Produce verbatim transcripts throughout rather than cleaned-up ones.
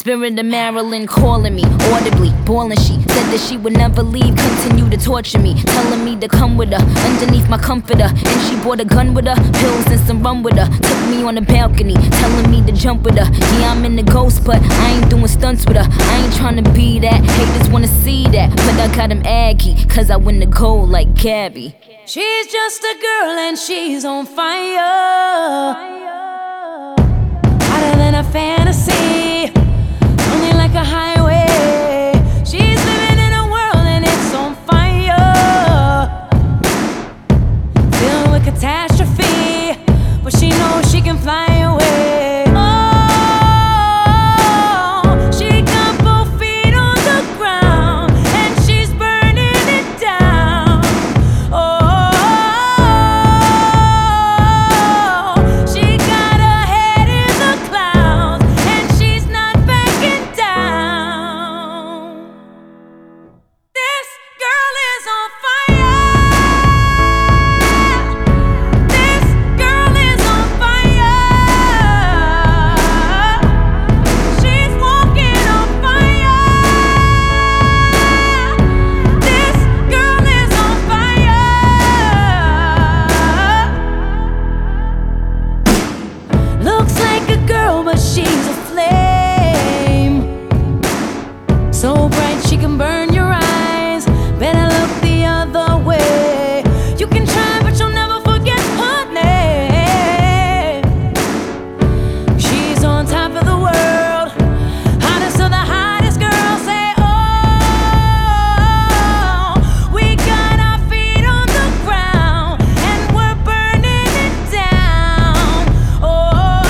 Spirit of Marilyn calling me, audibly, bawling. She said that she would never leave, continue to torture me, telling me to come with her, underneath my comforter. And she brought a gun with her, pills and some rum with her. Took me on the balcony, telling me to jump with her. Yeah, I'm in the ghost, but I ain't doing stunts with her. I ain't tryna be that, haters wanna see that, but I got him aggy, cause I win the gold like Gabby. She's just a girl and she's on fire, hotter than a fantasy, only like a highway. She's living in a world and it's on fire, filled with catastrophe, but she knows she can fly away. She's a flame, so bright she can burn your eyes. Better look the other way. You can try, but you'll never forget her name. She's on top of the world, hottest of the hottest girls. Say, oh, we got our feet on the ground and we're burning it down. Oh,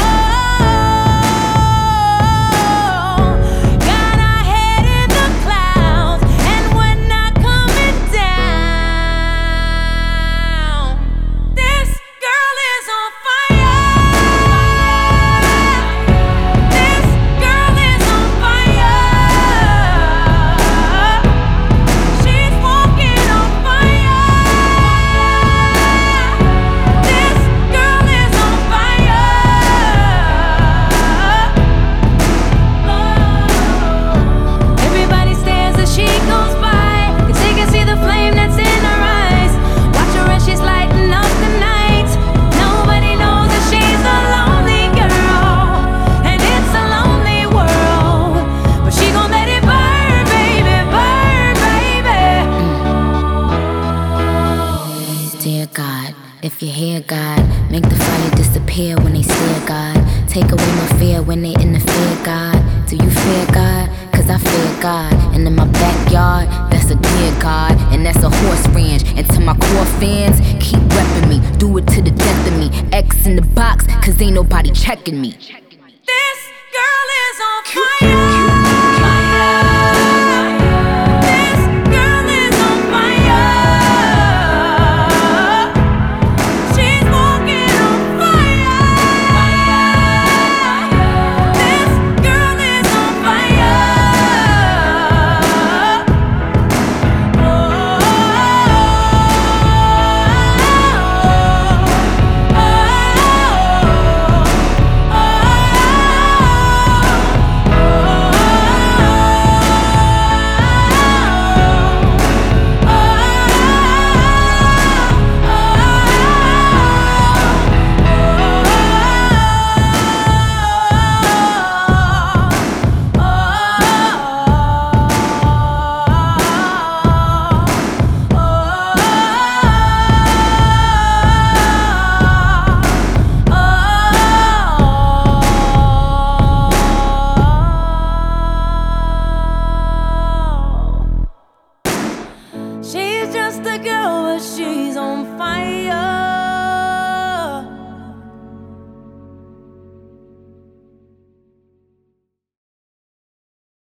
dear God, if you hear God, make the fire disappear when they stare, God. Take away my fear when they interfere, God. Do you fear God? Cause I fear God. And in my backyard, that's a deer, God. And that's a horse ranch. And to my core fans, keep repping me. Do it to the death of me. X in the box, cause ain't nobody checking me.